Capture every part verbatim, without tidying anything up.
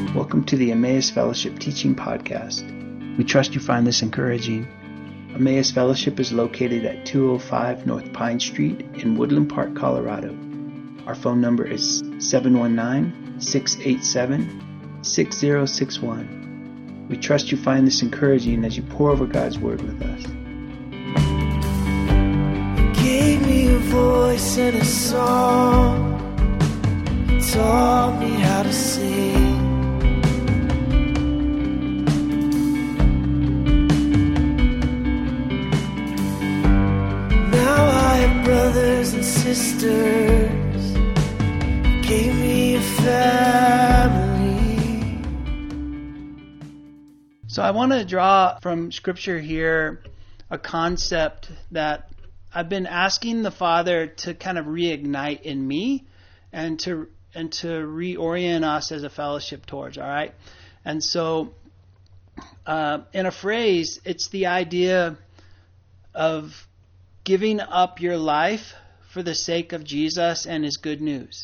Welcome to the Emmaus Fellowship Teaching Podcast. We trust you find this encouraging. Emmaus Fellowship is located at two oh five North Pine Street in Woodland Park, Colorado. Our phone number is seven one nine, six eight seven, six zero six one. We trust you find this encouraging as you pour over God's Word with us. You gave me a voice and a song, taught me how to sing. Brothers and sisters, gave me a family. So I want to draw from Scripture here a concept that I've been asking the Father to kind of reignite in me and to and to reorient us as a fellowship towards, all right? And so uh, in a phrase, it's the idea of giving up your life for the sake of Jesus and His good news.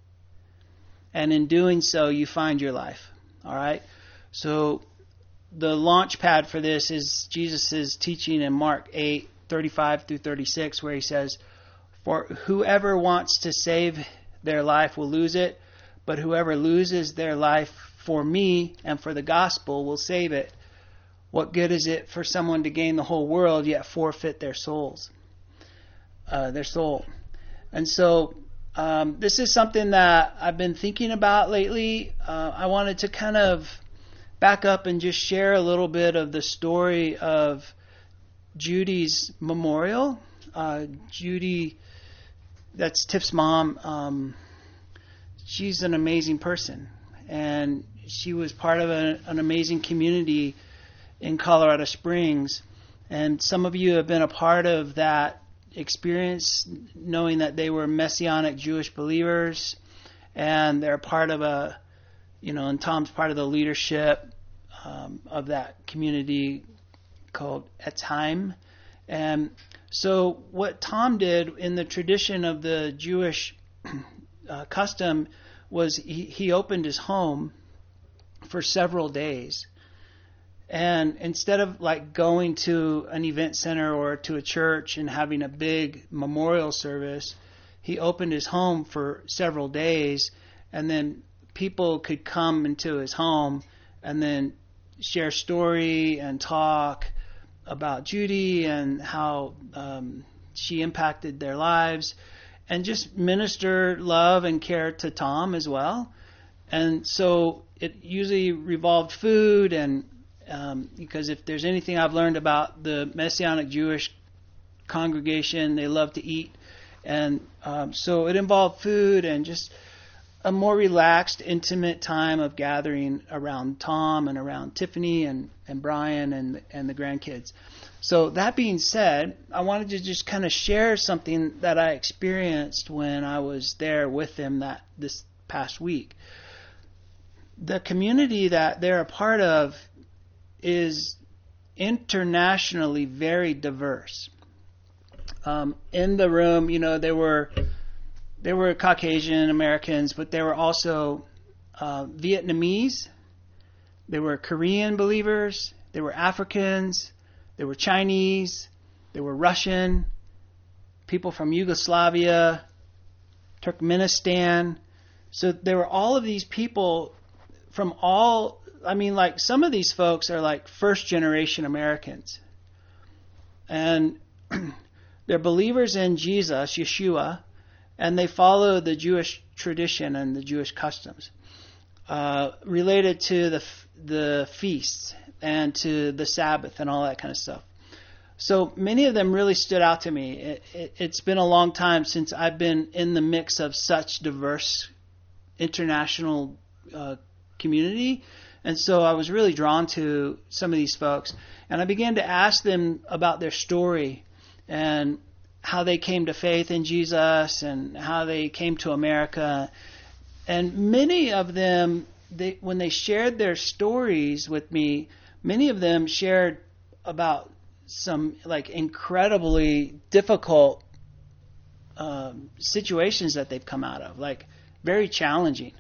And in doing so, you find your life. All right? So the launch pad for this is Jesus' teaching in Mark eight, thirty-five through thirty-six, where He says, "For whoever wants to save their life will lose it, but whoever loses their life for me and for the gospel will save it. What good is it for someone to gain the whole world yet forfeit their souls?" Uh, their soul. And so um, this is something that I've been thinking about lately. Uh, I wanted to kind of back up and just share a little bit of the story of Judy's memorial. Uh, Judy, that's Tiff's mom. Um, she's an amazing person, and she was part of a, an amazing community in Colorado Springs. And some of you have been a part of that experience, knowing that they were Messianic Jewish believers, and they're part of a, you know, and Tom's part of the leadership um, of that community called Etzheim. And so what Tom did in the tradition of the Jewish uh, custom was he, he opened his home for several days. And instead of like going to an event center or to a church and having a big memorial service, he opened his home for several days, and then people could come into his home and then share story and talk about Judy and how um, she impacted their lives, and just minister love and care to Tom as well. And so it usually revolved food, and Um, because if there's anything I've learned about the Messianic Jewish congregation, they love to eat. And um, so it involved food and just a more relaxed, intimate time of gathering around Tom and around Tiffany and, and Brian and, and the grandkids. So that being said, I wanted to just kind of share something that I experienced when I was there with them that this past week. The community that they're a part of is internationally very diverse. Um, in the room, you know, there were there were Caucasian Americans, but there were also uh, Vietnamese, there were Korean believers, there were Africans, there were Chinese, there were Russian, people from Yugoslavia, Turkmenistan. So there were all of these people from all I mean, like, some of these folks are like first generation Americans, and they're believers in Jesus, Yeshua, and they follow the Jewish tradition and the Jewish customs uh, related to the the feasts and to the Sabbath and all that kind of stuff. So many of them really stood out to me. It, it, it's been a long time since I've been in the mix of such diverse international uh, community. And so I was really drawn to some of these folks. And I began to ask them about their story and how they came to faith in Jesus and how they came to America. And many of them, they, when they shared their stories with me, many of them shared about some like incredibly difficult um, situations that they've come out of, like very challenging.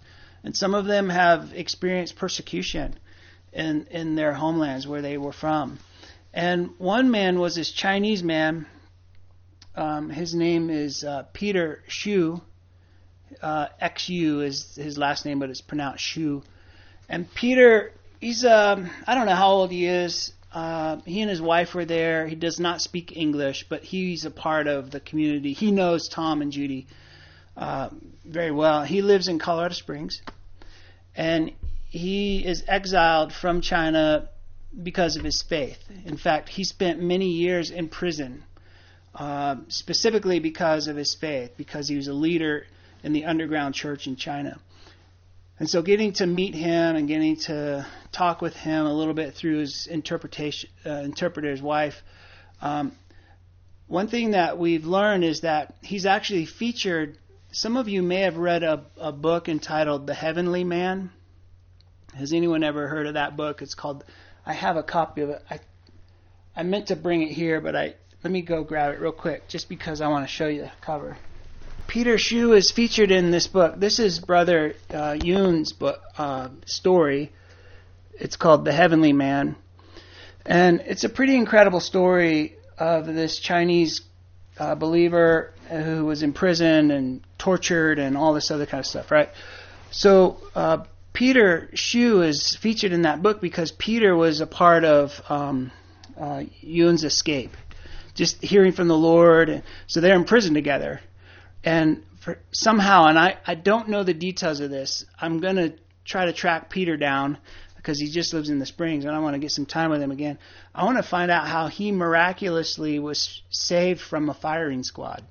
And some of them have experienced persecution in, in their homelands where they were from. And one man was this Chinese man. Um, his name is uh, Peter Xu. Uh, X U is his last name, but it's pronounced Xu. And Peter, he's, um, I don't know how old he is. Uh, he and his wife were there. He does not speak English, but he's a part of the community. He knows Tom and Judy uh, very well. He lives in Colorado Springs, and he is exiled from China because of his faith. In fact, he spent many years in prison, uh, specifically because of his faith, because he was a leader in the underground church in China. And so getting to meet him and getting to talk with him a little bit through his interpretation, uh, interpreter's wife, um, one thing that we've learned is that he's actually featured. Some of you may have read a, a book entitled The Heavenly Man. Has anyone ever heard of that book? It's called, I have a copy of it. I I meant to bring it here, but I let me go grab it real quick just because I want to show you the cover. Peter Xu is featured in this book. This is Brother uh, Yun's book, uh, story. It's called The Heavenly Man. And it's a pretty incredible story of this Chinese uh, believer who was in prison and tortured and all this other kind of stuff, right? So uh, Peter Xu is featured in that book because Peter was a part of um, uh, Yun's escape, just hearing from the Lord. So they're in prison together. And for somehow, and I, I don't know the details of this, I'm going to try to track Peter down because he just lives in the Springs, and I want to get some time with him again. I want to find out how he miraculously was saved from a firing squad.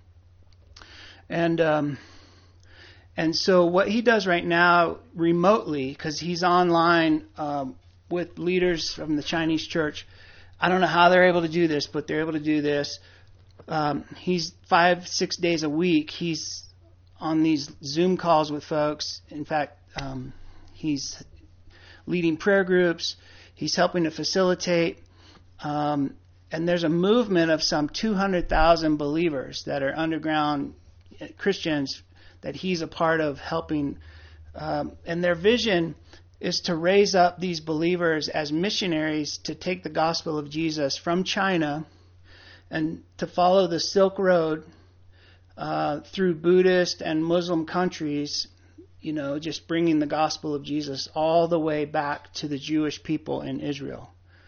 And um, and so what he does right now remotely, because he's online um, with leaders from the Chinese church, I don't know how they're able to do this, but they're able to do this. Um, he's five, six days a week. He's on these Zoom calls with folks. In fact, um, he's leading prayer groups. He's helping to facilitate. Um, and there's a movement of some two hundred thousand believers that are underground Christians that he's a part of helping. Um, and their vision is to raise up these believers as missionaries to take the gospel of Jesus from China and to follow the Silk Road uh, through Buddhist and Muslim countries, you know, just bringing the gospel of Jesus all the way back to the Jewish people in Israel.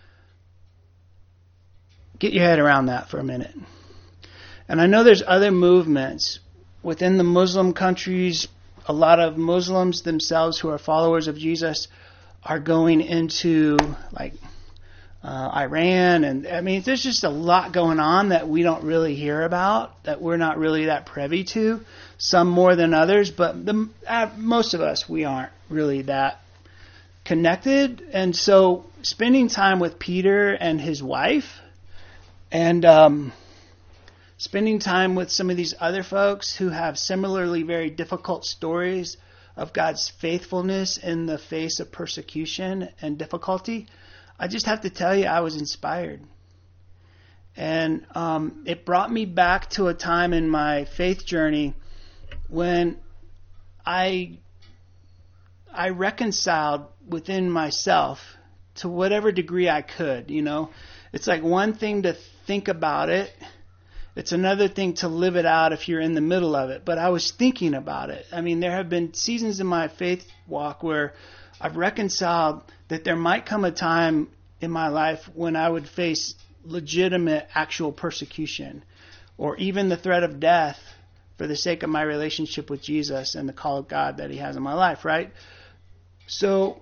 Get your head around that for a minute. And I know there's other movements within the Muslim countries. A lot of Muslims themselves who are followers of Jesus are going into like Uh, Iran, and I mean, there's just a lot going on that we don't really hear about, that we're not really that privy to, some more than others, but the, uh, most of us, we aren't really that connected. And so spending time with Peter and his wife, and um, spending time with some of these other folks who have similarly very difficult stories of God's faithfulness in the face of persecution and difficulty, I just have to tell you, I was inspired. And um, it brought me back to a time in my faith journey when I I reconciled within myself to whatever degree I could, you know. It's like one thing to think about it. It's another thing to live it out if you're in the middle of it. But I was thinking about it. I mean, there have been seasons in my faith walk where I've reconciled that there might come a time in my life when I would face legitimate actual persecution or even the threat of death for the sake of my relationship with Jesus and the call of God that he has in my life, right? So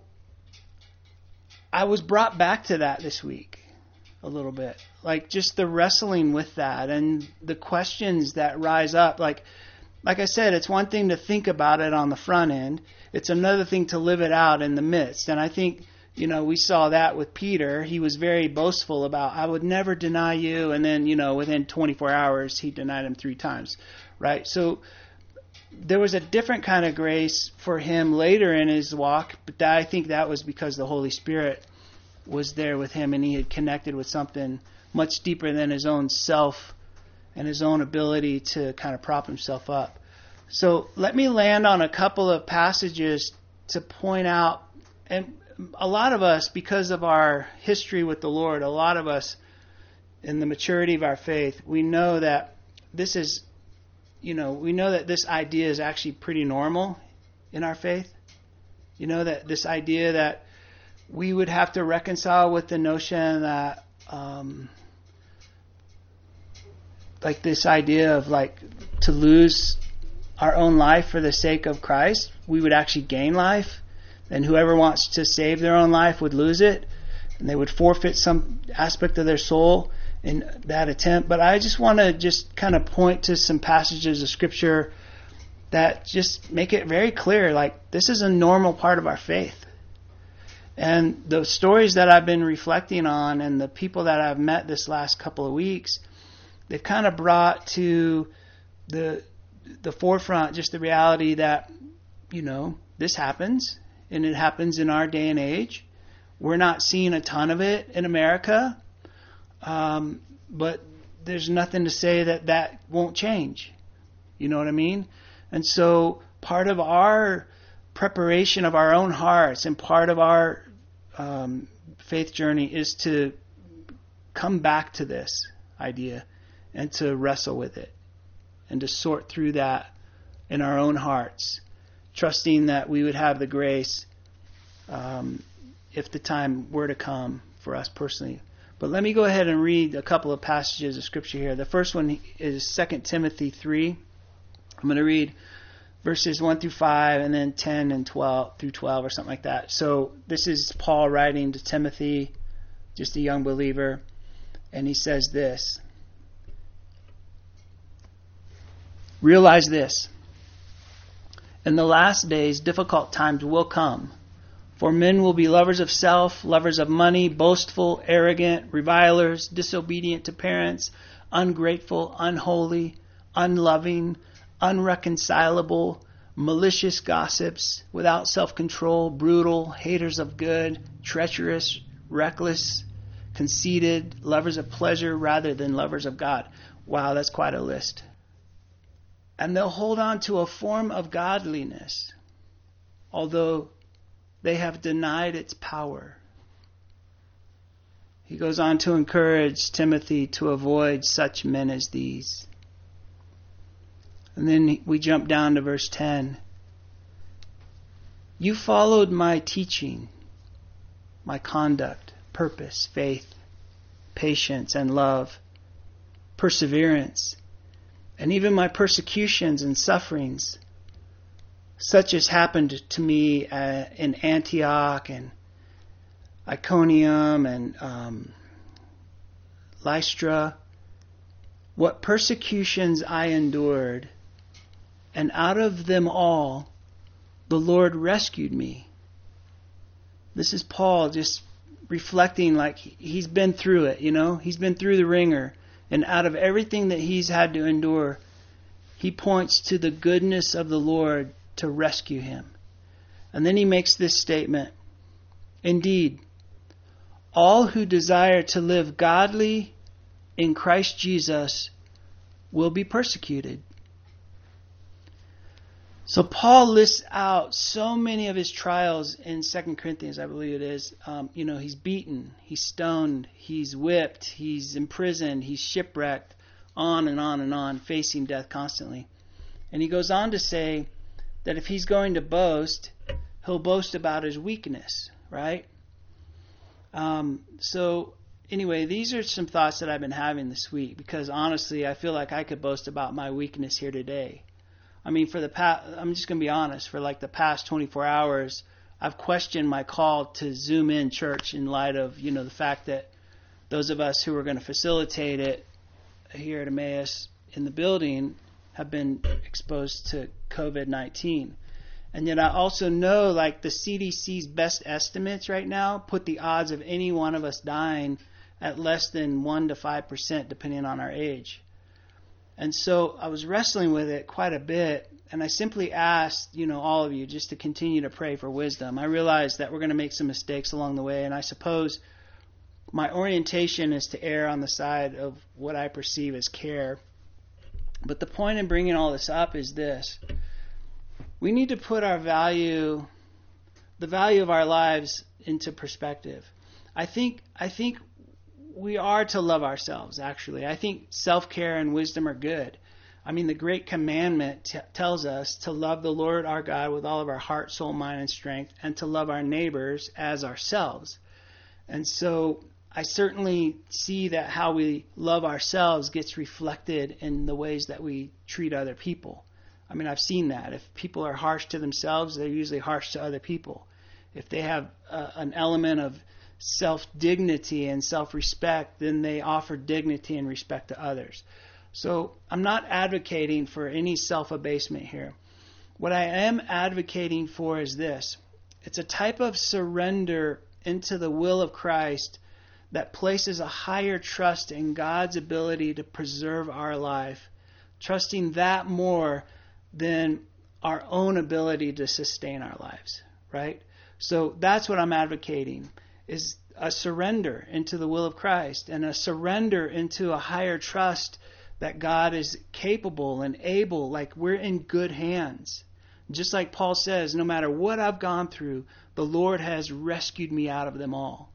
I was brought back to that this week a little bit, like just the wrestling with that and the questions that rise up. Like, like I said, it's one thing to think about it on the front end. It's another thing to live it out in the midst. And I think, you know, we saw that with Peter. He was very boastful about, I would never deny you. And then, you know, within twenty-four hours, he denied him three times, right? So there was a different kind of grace for him later in his walk, but that, I think that was because the Holy Spirit was there with him and he had connected with something much deeper than his own self and his own ability to kind of prop himself up. So let me land on a couple of passages to point out, and a lot of us, because of our history with the Lord, a lot of us in the maturity of our faith, we know that this is, you know, we know that this idea is actually pretty normal in our faith. You know, that this idea that we would have to reconcile with the notion that, um, like this idea of like to lose our own life for the sake of Christ, we would actually gain life. And whoever wants to save their own life would lose it. And they would forfeit some aspect of their soul in that attempt. But I just want to just kind of point to some passages of Scripture that just make it very clear, like this is a normal part of our faith. And the stories that I've been reflecting on and the people that I've met this last couple of weeks, they've kind of brought to the the forefront just the reality that, you know, this happens, and it happens in our day and age. We're not seeing a ton of it in America, um, but there's nothing to say that that won't change. You know what I mean? And so part of our preparation of our own hearts and part of our um, faith journey is to come back to this idea and to wrestle with it and to sort through that in our own hearts, trusting that we would have the grace um, if the time were to come for us personally. But let me go ahead and read a couple of passages of Scripture here. The first one is Second Timothy three. I'm going to read verses one through five and then ten and twelve through twelve or something like that. So this is Paul writing to Timothy, just a young believer, and he says this: realize this, in the last days difficult times will come, for men will be lovers of self, lovers of money, boastful, arrogant, revilers, disobedient to parents, ungrateful, unholy, unloving, unreconcilable, malicious gossips, without self-control, brutal, haters of good, treacherous, reckless, conceited, lovers of pleasure rather than lovers of God. Wow, that's quite a list. And they'll hold on to a form of godliness, although they have denied its power. He goes on to encourage Timothy to avoid such men as these. And then we jump down to verse ten. You followed my teaching, my conduct, purpose, faith, patience, and love, perseverance, and even my persecutions and sufferings, such as happened to me uh, in Antioch and Iconium and um, Lystra. What persecutions I endured, and out of them all the Lord rescued me. This is Paul just reflecting like he's been through it, you know. He's been through the ringer. And out of everything that he's had to endure, he points to the goodness of the Lord to rescue him. And then he makes this statement: indeed, all who desire to live godly in Christ Jesus will be persecuted. So Paul lists out so many of his trials in Second Corinthians, I believe it is. Um, you know, he's beaten, he's stoned, he's whipped, he's imprisoned, he's shipwrecked, on and on and on, facing death constantly. And he goes on to say that if he's going to boast, he'll boast about his weakness, right? Um, so anyway, these are some thoughts that I've been having this week, because honestly, I feel like I could boast about my weakness here today. I mean, for the past, I'm just going to be honest, for like the past twenty-four hours, I've questioned my call to Zoom in church in light of, you know, the fact that those of us who are going to facilitate it here at Emmaus in the building have been exposed to covid nineteen. And yet I also know, like, the C D C's best estimates right now put the odds of any one of us dying at less than one to five percent depending on our age. And so I was wrestling with it quite a bit, and I simply asked, you know, all of you just to continue to pray for wisdom. I realize that we're going to make some mistakes along the way, and I suppose my orientation is to err on the side of what I perceive as care. But the point in bringing all this up is this. We need to put our value, the value of our lives into perspective. I think I think we are to love ourselves, actually. I think self-care and wisdom are good. I mean, the great commandment t- tells us to love the Lord our God with all of our heart, soul, mind, and strength, and to love our neighbors as ourselves. And so I certainly see that how we love ourselves gets reflected in the ways that we treat other people. I mean, I've seen that. If people are harsh to themselves, they're usually harsh to other people. If they have uh, an element of self-dignity and self-respect, then they offer dignity and respect to others. So I'm not advocating for any self-abasement here. What I am advocating for is this. It's a type of surrender into the will of Christ that places a higher trust in God's ability to preserve our life, trusting that more than our own ability to sustain our lives, right? So that's what I'm advocating, is a surrender into the will of Christ and a surrender into a higher trust that God is capable and able, like we're in good hands. Just like Paul says, no matter what I've gone through, the Lord has rescued me out of them all.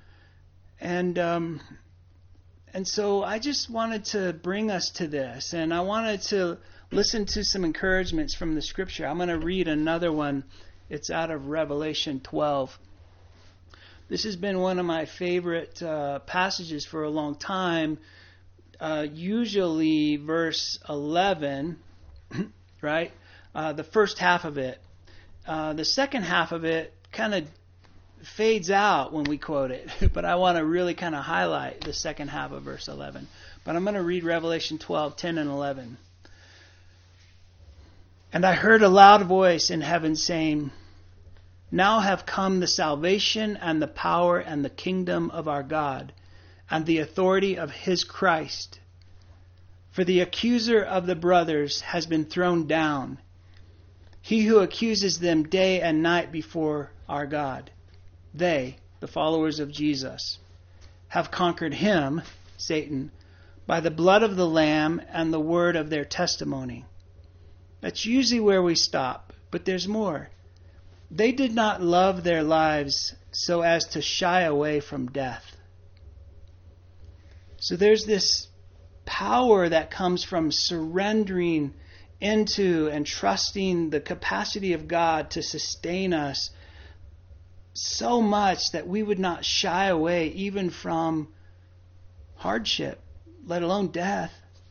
And um, and so I just wanted to bring us to this, and I wanted to listen to some encouragements from the Scripture. I'm going to read another one. It's out of Revelation twelve. This has been one of my favorite uh, passages for a long time. Uh, usually verse eleven, right? Uh, the first half of it. Uh, the second half of it kind of fades out when we quote it, but I want to really kind of highlight the second half of verse eleven. But I'm going to read Revelation twelve, ten and eleven. And I heard a loud voice in heaven saying, now have come the salvation and the power and the kingdom of our God and the authority of his Christ. For the accuser of the brothers has been thrown down, he who accuses them day and night before our God. They, the followers of Jesus, have conquered him, Satan, by the blood of the Lamb and the word of their testimony. That's usually where we stop, but there's more. They did not love their lives so as to shy away from death. So there's this power that comes from surrendering into and trusting the capacity of God to sustain us so much that we would not shy away even from hardship, let alone death.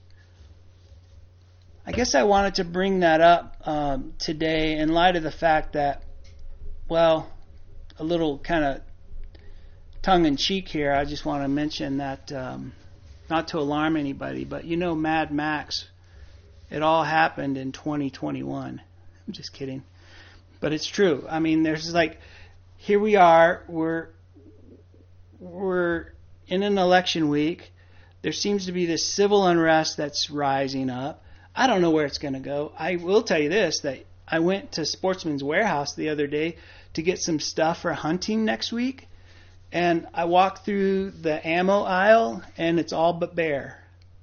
I guess I wanted to bring that up um, today in light of the fact that, well, a little kind of tongue-in-cheek here, I just want to mention that, um, not to alarm anybody, but you know Mad Max, it all happened in twenty twenty-one. I'm just kidding. But it's true. I mean, there's like, here we are, we're we're in an election week. There seems to be this civil unrest that's rising up. I don't know where it's going to go. I will tell you this, that I went to Sportsman's Warehouse the other day to get some stuff for hunting next week. And I walked through the ammo aisle, and it's all but bare.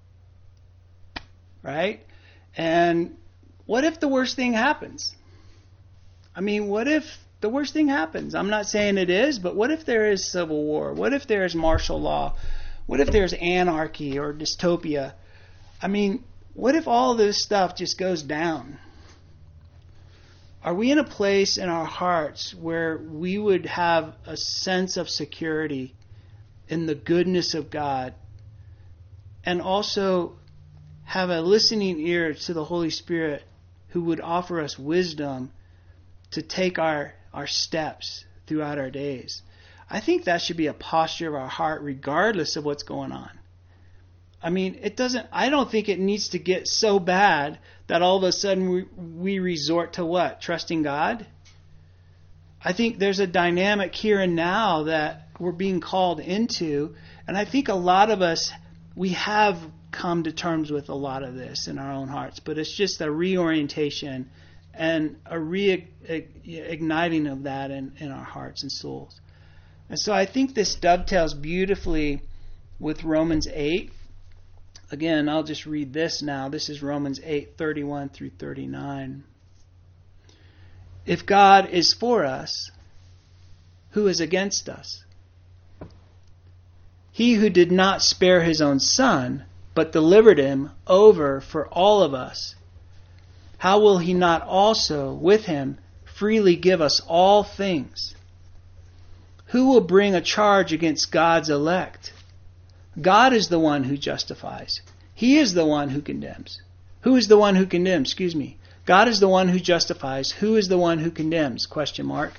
Right? And what if the worst thing happens? I mean, what if the worst thing happens? I'm not saying it is, but what if there is civil war? What if there is martial law? What if there's anarchy or dystopia? I mean, what if all this stuff just goes down? Are we in a place in our hearts where we would have a sense of security in the goodness of God and also have a listening ear to the Holy Spirit who would offer us wisdom to take our, our steps throughout our days? I think that should be a posture of our heart regardless of what's going on. I mean, it doesn't, I don't think it needs to get so bad that all of a sudden we, we resort to what? Trusting God? I think there's a dynamic here and now that we're being called into, and I think a lot of us, we have come to terms with a lot of this in our own hearts, but it's just a reorientation and a reigniting of that in, in our hearts and souls. And so I think this dovetails beautifully with Romans eight. again, I'll just read this now. This is Romans eight, thirty-one through thirty-nine. If God is for us, who is against us? He who did not spare his own son, but delivered him over for all of us, how will he not also with him freely give us all things? Who will bring a charge against God's elect? God is the one who justifies. He is the one who condemns. Who is the one who condemns? Excuse me. God is the one who justifies. Who is the one who condemns? Question mark.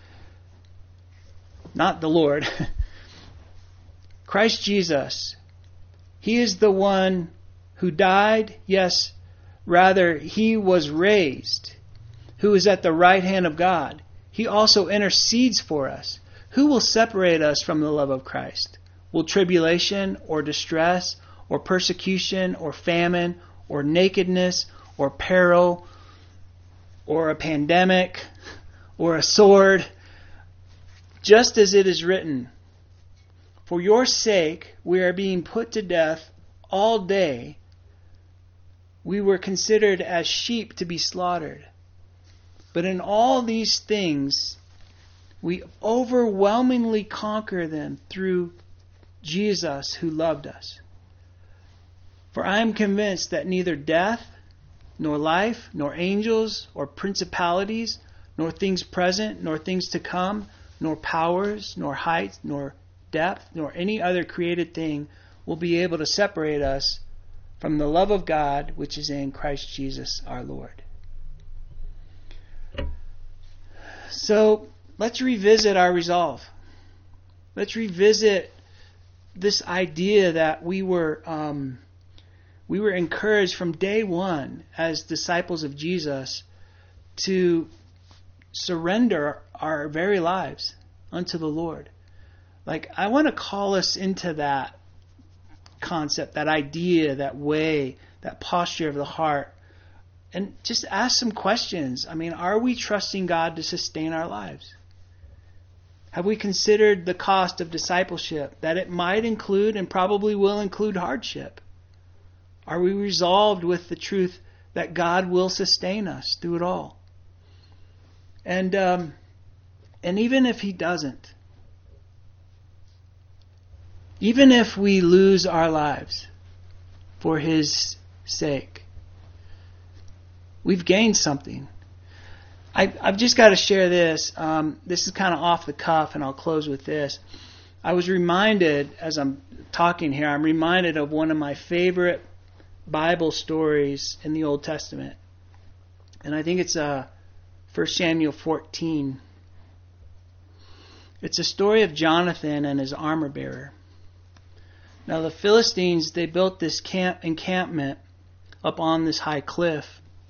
Not the Lord. Christ Jesus. He is the one who died. Yes, rather, he was raised, who is at the right hand of God. He also intercedes for us. Who will separate us from the love of Christ? Will tribulation or distress or persecution or famine or nakedness or peril or a pandemic or a sword? Just as it is written, for your sake we are being put to death all day. We were considered as sheep to be slaughtered. But in all these things we overwhelmingly conquer them through Jesus who loved us. For I am convinced that neither death, nor life, nor angels, or principalities, nor things present, nor things to come, nor powers, nor height, nor depth, nor any other created thing will be able to separate us from the love of God which is in Christ Jesus our Lord. So, let's revisit our resolve. Let's revisit this idea that we were um, we were encouraged from day one as disciples of Jesus to surrender our very lives unto the Lord. Like, I want to call us into that concept, that idea, that way, that posture of the heart, and just ask some questions. I mean, are we trusting God to sustain our lives? Have we considered the cost of discipleship, that it might include and probably will include hardship? Are we resolved with the truth that God will sustain us through it all? And um, and even if He doesn't, even if we lose our lives for His sake, we've gained something. I, I've just got to share this. Um, this is kind of off the cuff, and I'll close with this. I was reminded, as I'm talking here, I'm reminded of one of my favorite Bible stories in the Old Testament. And I think it's uh, First Samuel fourteen. It's a story of Jonathan and his armor bearer. Now the Philistines, they built this camp encampment up on this high cliff.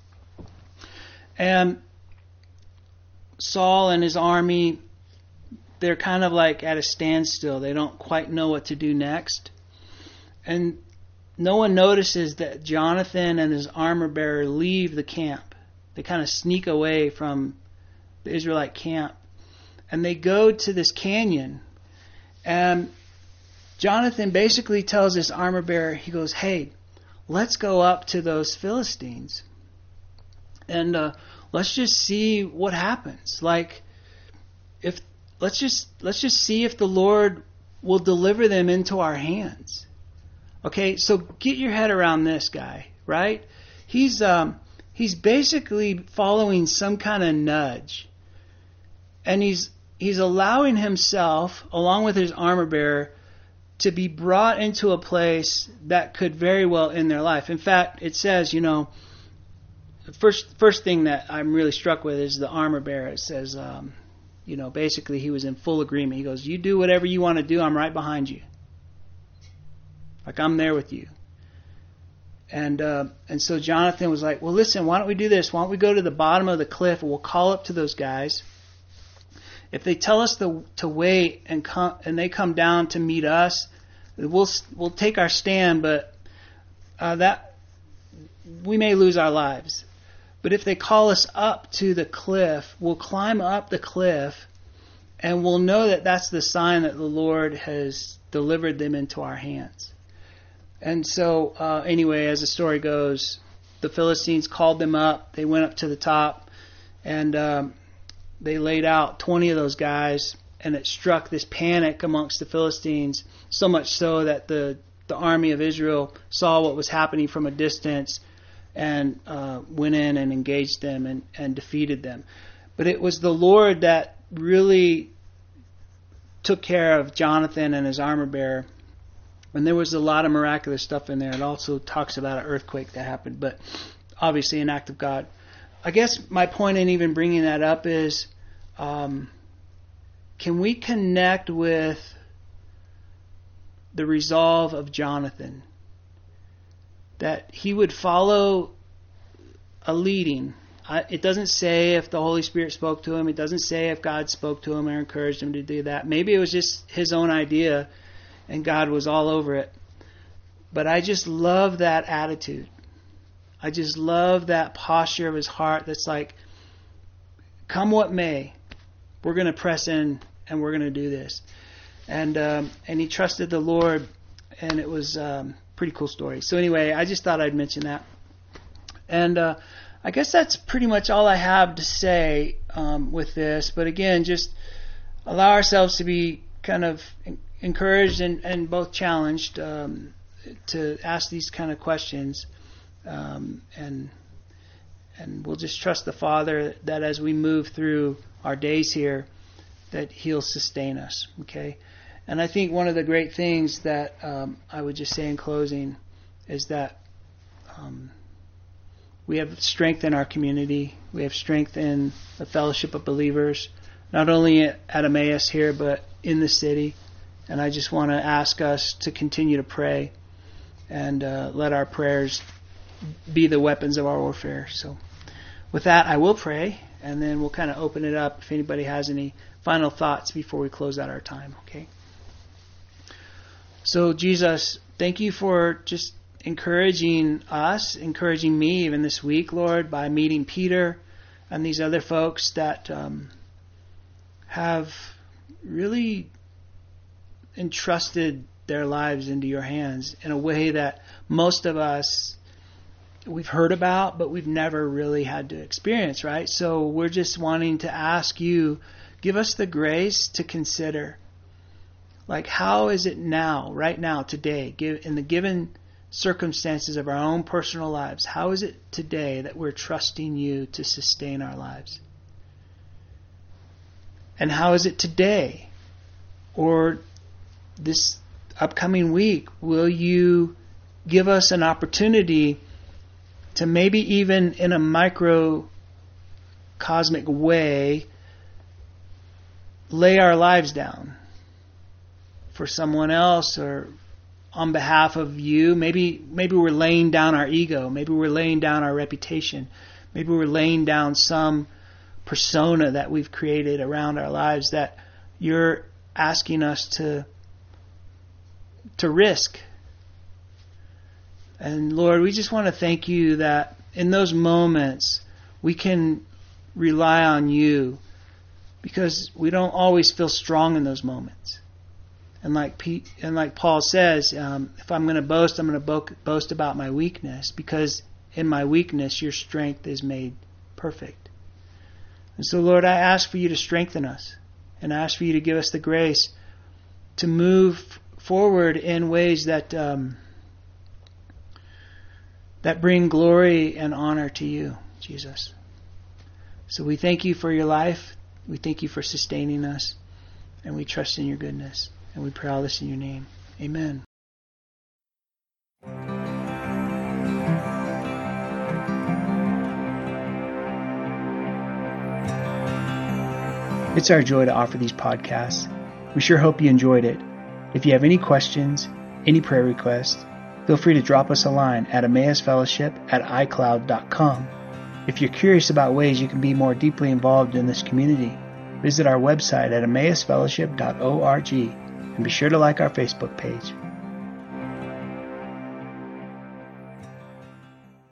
And Saul and his army, they're kind of like at a standstill. They don't quite know what to do next. And no one notices that Jonathan and his armor bearer leave the camp. They kind of sneak away from the Israelite camp. And they go to this canyon. And Jonathan basically tells his armor bearer, he goes, hey, let's go up to those Philistines. And uh, let's just see what happens. Like, if let's just let's just see if the Lord will deliver them into our hands. Okay, so get your head around this guy, right? He's um he's basically following some kind of nudge, and he's he's allowing himself, along with his armor bearer, to be brought into a place that could very well end their life. In fact, it says, you know. The first first thing that I'm really struck with is the armor bearer. It says, um, you know, basically he was in full agreement. He goes, you do whatever you want to do. I'm right behind you. Like, I'm there with you. And uh, and so Jonathan was like, well, listen, why don't we do this? Why don't we go to the bottom of the cliff and we'll call up to those guys. If they tell us to, to wait and come, and they come down to meet us, we'll we'll take our stand, but uh, that we may lose our lives. But if they call us up to the cliff, we'll climb up the cliff, and we'll know that that's the sign that the Lord has delivered them into our hands. And so, uh, anyway, as the story goes, the Philistines called them up. They went up to the top, and um, they laid out twenty of those guys, and it struck this panic amongst the Philistines, so much so that the, the army of Israel saw what was happening from a distance and uh, went in and engaged them and, and defeated them. But it was the Lord that really took care of Jonathan and his armor bearer. And there was a lot of miraculous stuff in there. It also talks about an earthquake that happened, but obviously an act of God. I guess my point in even bringing that up is, um, can we connect with the resolve of Jonathan? That he would follow a leading. I, it doesn't say if the Holy Spirit spoke to him. It doesn't say if God spoke to him or encouraged him to do that. Maybe it was just his own idea and God was all over it. But I just love that attitude. I just love that posture of his heart that's like, come what may, we're going to press in and we're going to do this. And um, and he trusted the Lord, and it was um, pretty cool story. So anyway, I just thought I'd mention that. And uh, I guess that's pretty much all I have to say um, with this. But again, just allow ourselves to be kind of encouraged and, and both challenged um, to ask these kind of questions. Um, and and we'll just trust the Father that as we move through our days here, that He'll sustain us. Okay? And I think one of the great things that um, I would just say in closing is that um, we have strength in our community. We have strength in the fellowship of believers, not only at Emmaus here, but in the city. And I just want to ask us to continue to pray and uh, let our prayers be the weapons of our warfare. So with that, I will pray, and then we'll kind of open it up if anybody has any final thoughts before we close out our time. Okay? So Jesus, thank you for just encouraging us, encouraging me even this week, Lord, by meeting Peter and these other folks that um, have really entrusted their lives into your hands in a way that most of us, we've heard about, but we've never really had to experience, right? So we're just wanting to ask you, give us the grace to consider, like, how is it now, right now, today, in the given circumstances of our own personal lives, how is it today that we're trusting you to sustain our lives? And how is it today, or this upcoming week, will you give us an opportunity to maybe even in a microcosmic way lay our lives down for someone else or on behalf of you? Maybe maybe we're laying down our ego. Maybe we're laying down our reputation. Maybe we're laying down some persona that we've created around our lives that you're asking us to to risk. And Lord, we just want to thank you that in those moments we can rely on you, because we don't always feel strong in those moments. And like Pete, and like Paul says, um, if I'm going to boast, I'm going to bo- boast about my weakness, because in my weakness your strength is made perfect. And so, Lord, I ask for you to strengthen us, and I ask for you to give us the grace to move forward in ways that um, that bring glory and honor to you, Jesus. So we thank you for your life. We thank you for sustaining us, and we trust in your goodness. And we pray all this in your name. Amen. It's our joy to offer these podcasts. We sure hope you enjoyed it. If you have any questions, any prayer requests, feel free to drop us a line at emmaus fellowship at i cloud dot com. If you're curious about ways you can be more deeply involved in this community, visit our website at emmaus fellowship dot org. And be sure to like our Facebook page.